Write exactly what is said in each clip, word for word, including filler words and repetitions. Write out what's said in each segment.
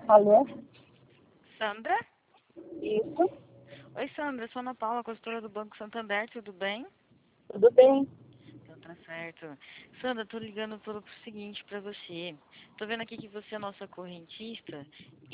Alô? Sandra? Isso? Oi, Sandra. Sou Ana Paula, consultora do Banco Santander. Tudo bem? Tudo bem? Então tá certo. Sandra, tô ligando pelo seguinte pra você. Tô vendo aqui que você é nossa correntista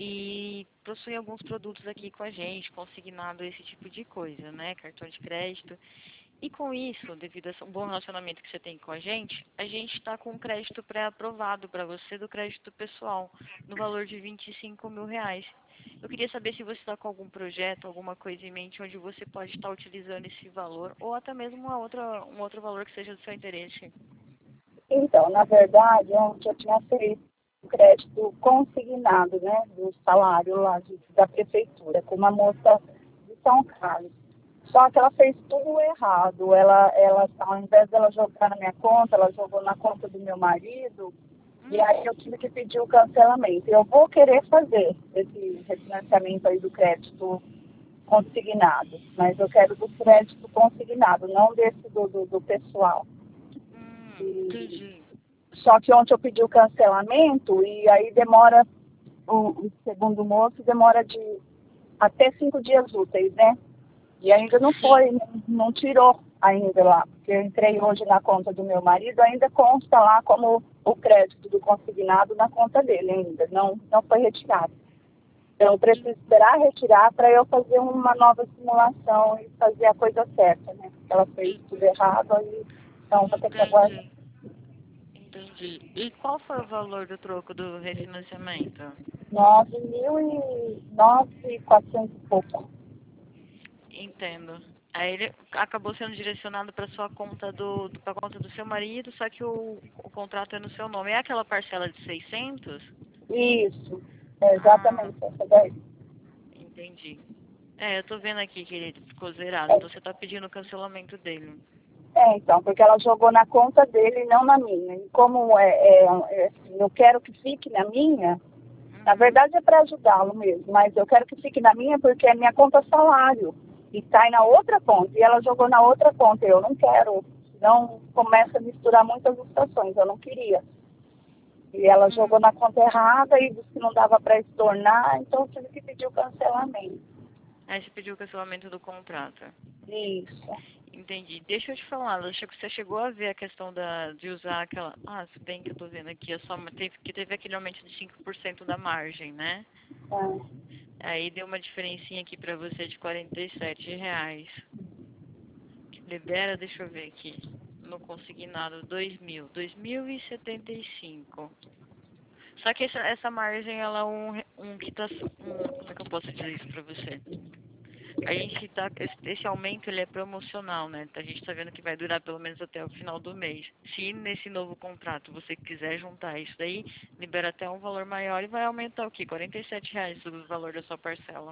e possui alguns produtos aqui com a gente, consignado esse tipo de coisa, né? Cartão de crédito. E com isso, devido a um bom relacionamento que você tem com a gente, a gente está com um crédito pré-aprovado para você do crédito pessoal, no valor de vinte e cinco mil reais. Eu queria saber se você está com algum projeto, alguma coisa em mente onde você pode estar utilizando esse valor, ou até mesmo uma outra, um outro valor que seja do seu interesse. Então, na verdade, ontem eu tinha feito o crédito consignado, né, do salário lá de- da prefeitura, com uma moça de São Carlos. Só que ela fez tudo errado. Ela, ela, ao invés dela jogar na minha conta, ela jogou na conta do meu marido, e aí eu tive que pedir o cancelamento. Eu vou querer fazer esse refinanciamento aí do crédito consignado, mas eu quero do crédito consignado, não desse do, do, do pessoal. Hum, E, entendi. só que ontem eu pedi o cancelamento e aí demora, o, o segundo moço, demora de até cinco dias úteis, né? E ainda não Sim. foi, não, não tirou ainda lá, porque eu entrei hoje na conta do meu marido, ainda consta lá como o crédito do consignado na conta dele ainda, não, não foi retirado. Então, eu preciso esperar retirar para eu fazer uma nova simulação e fazer a coisa certa, né? Ela fez En- tudo errado, aí, então vou ter que aguardar. Entendi. Entendi. E qual foi o valor do troco do refinanciamento? nove mil e nove e quatrocentos e pouco. Entendo. Aí ele acabou sendo direcionado para sua conta do, para conta do seu marido, só que o, o contrato é no seu nome. É aquela parcela de seiscentos? Isso, é Ah, exatamente essa daí. entendi. É, eu tô vendo aqui que ele ficou zerado, então você tá pedindo o cancelamento dele. É, então, porque ela jogou na conta dele e não na minha. E como é, é, é assim, eu quero que fique na minha, na Uhum. verdade é para ajudá-lo mesmo, mas eu quero que fique na minha porque é minha conta salário. E cai na outra conta. E ela jogou na outra conta. Eu não quero. Não começa a misturar muitas situações. Eu não queria. E ela jogou Hum. na conta errada e disse que não dava para estornar, então eu tive que pedir o cancelamento. Aí você pediu o cancelamento do contrato. Isso. Entendi. Deixa eu te falar, Lucia, que você chegou a ver a questão da, de usar aquela. Ah, se bem que eu tô vendo aqui, é só, teve, que teve aquele aumento de cinco por cento da margem, né? É. Aí deu uma diferencinha aqui pra você de quarenta e sete reais. Libera, deixa eu ver aqui. No consignado, dois mil. dois mil e setenta e cinco. Só que essa, essa margem, ela é um, um que tá. Um, como é que eu posso dizer isso pra você? A gente tá. Esse, esse aumento ele é promocional, né? A gente tá vendo que vai durar pelo menos até o final do mês. Se nesse novo contrato você quiser juntar isso daí, libera até um valor maior e vai aumentar o quê? quarenta e sete reais o valor da sua parcela.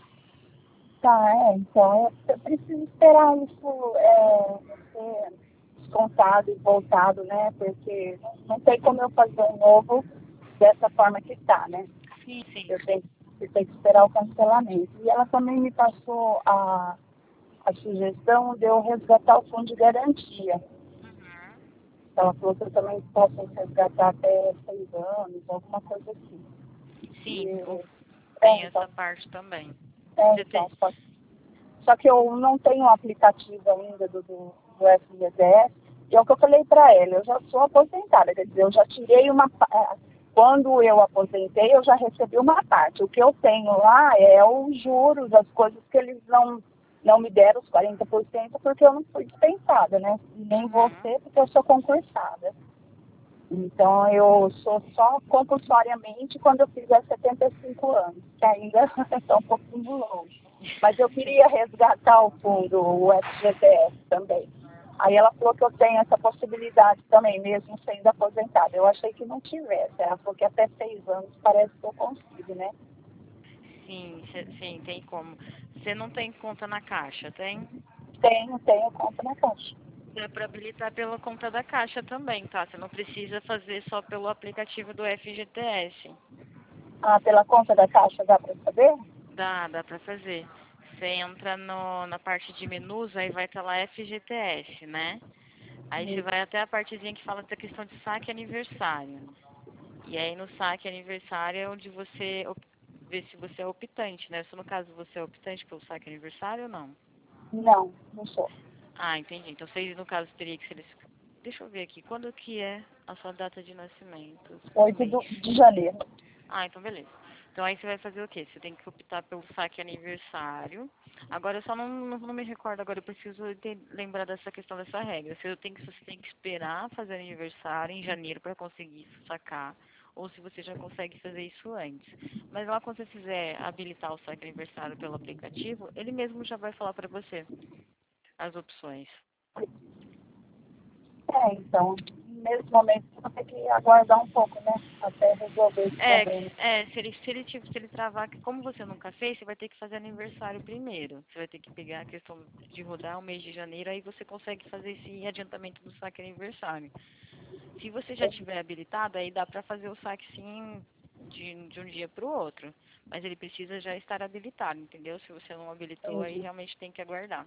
Tá, é, então eu, eu preciso esperar isso é, ser descontado e voltado, né? Porque não tem como eu fazer um novo dessa forma que está, né? Sim, sim. Eu tenho, eu tenho que esperar o cancelamento. E ela também me passou a, a sugestão de eu resgatar o fundo de garantia. Uhum. Ela falou que eu também posso resgatar até seis anos, alguma coisa assim. E, Sim, o- é, tem então, essa parte também. é, Você tem. então só, só que eu não tenho o aplicativo ainda do, do, do F G T S, e é o que eu falei para ela, eu já sou aposentada, quer dizer, eu já tirei uma pa- quando eu aposentei, eu já recebi uma parte. O que eu tenho lá é os juros, as coisas que eles não, não me deram os quarenta por cento porque eu não fui dispensada, né? E nem vou Uhum. ser porque eu sou concursada. Então, eu sou só compulsoriamente quando eu fizer setenta e cinco anos, que ainda está um pouquinho longe. Mas eu Sim. queria resgatar o fundo, o F G T S também. Aí ela falou que eu tenho essa possibilidade também, mesmo sendo aposentada. Eu achei que não tivesse. Ela falou que até seis anos parece que eu consigo, né? Sim, cê- sim, tem como. Você não tem conta na Caixa, tem? Tenho, tenho conta na caixa. Dá para habilitar pela conta da Caixa também, tá? Você não precisa fazer só pelo aplicativo do F G T S. Ah, pela conta da caixa dá para saber? Dá, dá para fazer. Você entra no, na parte de menus, aí vai estar lá F G T S, né? Aí você Isso. vai até a partezinha que fala da questão de saque aniversário. E aí no saque aniversário é onde você op- vê se você é optante, né? Se no caso você é optante pelo saque aniversário ou não? Não, não sou. Ah, entendi. Então você, no caso, teria que ser... Deixa eu ver aqui. Quando que é a sua data de nascimento? Por oito mês. de janeiro. Ah, então beleza. Então aí você vai fazer o quê? Você tem que optar pelo saque aniversário. Agora eu só não, não, não me recordo agora, eu preciso ter, lembrar dessa questão dessa regra. Se eu tenho que, você tem que esperar fazer aniversário em janeiro para conseguir sacar, ou se você já consegue fazer isso antes. Mas lá quando você fizer habilitar o saque aniversário pelo aplicativo, ele mesmo já vai falar para você as opções. É, então, nesse momento, eu vou ter que aguardar um pouco, né? Até resolver esse É, problema. é se, ele, se, ele, tipo, se ele travar, que como você nunca fez, você vai ter que fazer aniversário primeiro. Você vai ter que pegar a questão de rodar o mês de janeiro, aí você consegue fazer esse adiantamento do saque aniversário. Se você já tiver habilitado, aí dá pra fazer o saque sim de, de um dia pro outro. Mas ele precisa já estar habilitado, entendeu? Se você não habilitou, aí Entendi. realmente tem que aguardar.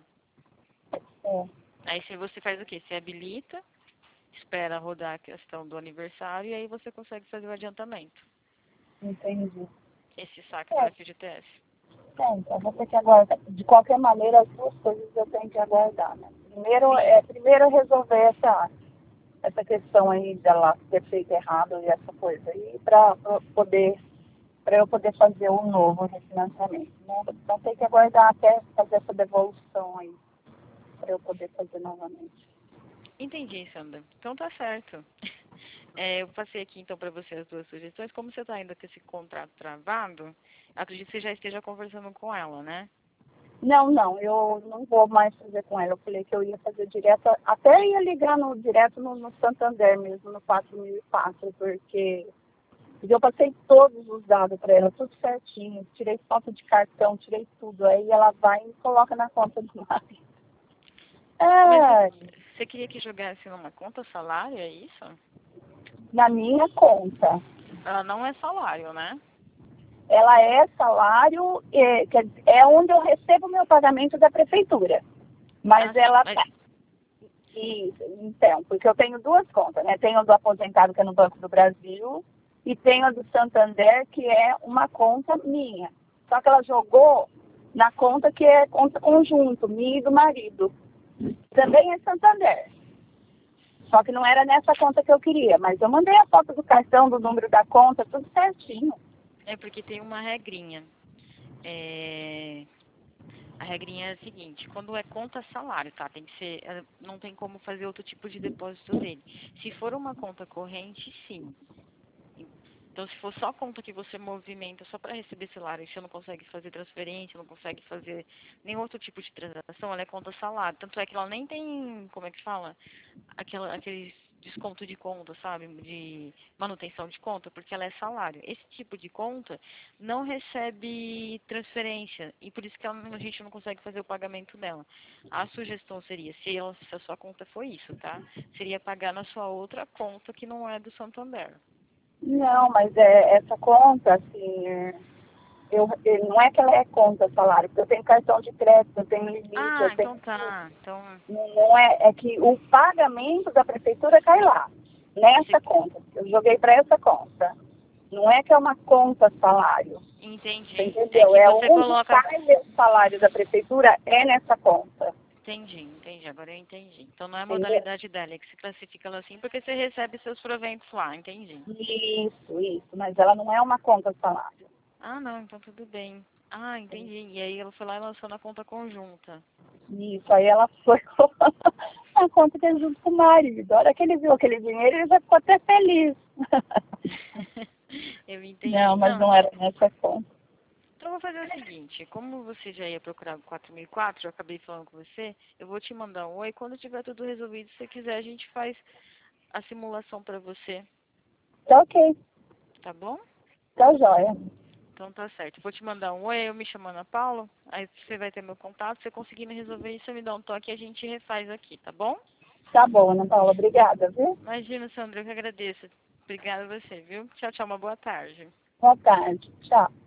É, Aí se você faz o quê? Você habilita, espera rodar a questão do aniversário e aí você consegue fazer o adiantamento. entendi. Esse saque do É, F G T S. é, então vou ter que aguardar. De qualquer maneira, as duas coisas eu tenho que aguardar, né? Primeiro, Sim. é, primeiro resolver essa, essa questão aí dela ter feito errado e essa coisa aí, para poder, para eu poder fazer um novo refinanciamento, né? Então tem que aguardar até fazer essa devolução aí, para eu poder fazer novamente. Entendi, Sandra. Então tá certo. É, eu passei aqui então para você as duas sugestões. Como você está ainda com esse contrato travado, acredito que você já esteja conversando com ela, né? Não, não, eu não vou mais fazer com ela. Eu falei que eu ia fazer direto, até ia ligar no, direto no, no Santander mesmo, no quatro mil e quatro, porque eu passei todos os dados para ela, tudo certinho. Tirei foto de cartão, tirei tudo. Aí ela vai e coloca na conta do marido. Mas você, É, você queria que jogasse numa conta salário, é isso? na minha conta. Ela não é salário, né? Ela é salário, é, quer dizer, é onde eu recebo o meu pagamento da prefeitura. Mas Ah, sim. ela Mas, tá. Isso, então, porque eu tenho duas contas, né? Tenho a do aposentado, que é no Banco do Brasil, e tenho a do Santander, que é uma conta minha. Só que ela jogou na conta que é conta conjunto, minha e do marido. Também é Santander. Só que não era nessa conta que eu queria, mas eu mandei a foto do cartão, do número da conta, tudo certinho. é porque tem uma regrinha. É, a regrinha é a seguinte, quando é conta salário, tá? Tem que ser, é, não tem como fazer outro tipo de depósito dele. Se for uma conta corrente, sim. Então, se for só conta que você movimenta só para receber salário, e você não consegue fazer transferência, não consegue fazer nenhum outro tipo de transação, ela é conta salário. Tanto é que ela nem tem, como é que fala? Aquela, aquele desconto de conta, sabe? De manutenção de conta, porque ela é salário. Esse tipo de conta não recebe transferência e por isso que ela, a gente não consegue fazer o pagamento dela. A sugestão seria, se, ela, se a sua conta for isso, tá? Seria pagar na sua outra conta que não é do Santander. Não, mas é, essa conta, assim, é, eu, eu- não é que ela é conta salário, porque eu tenho cartão de crédito, eu tenho limite, eu Ah, tenho então tudo. tá. Então, Não é, é que o pagamento da prefeitura cai lá, você, nessa conta. Eu joguei para essa conta. Não é que é uma conta salário. Você entendi. É entendeu? que É você onde coloca. cai o salário da prefeitura é nessa conta. Entendi, entendi. Agora eu entendi. Então não é a Entendeu? modalidade dela, é que se classifica ela assim porque você recebe seus proventos lá, entendi. Isso, isso. Mas ela não é uma conta salário. Ah, não, então tudo bem. Ah, entendi. E aí ela foi lá e lançou na conta conjunta. Isso. Aí ela foi com a conta que é junto com o marido. A hora que ele viu aquele dinheiro, ele já ficou até feliz. Eu entendi. Não, mas Não, não era nessa conta. então eu vou fazer o seguinte, como você já ia procurar o quatro mil e quatro, eu acabei falando com você, eu vou te mandar um oi, quando tiver tudo resolvido, se você quiser, a gente faz a simulação pra você, Tá ok. tá bom? Tá joia. Então tá certo. Vou te mandar um oi, eu me chamando a Paula, aí você vai ter meu contato, se você conseguindo resolver isso, você me dá um toque e a gente refaz aqui, tá bom? Tá bom, Ana Paula. Obrigada, viu? Imagina, Sandra, eu que agradeço. Obrigada a você, viu? Tchau, tchau, uma boa tarde. Boa tarde. Tchau.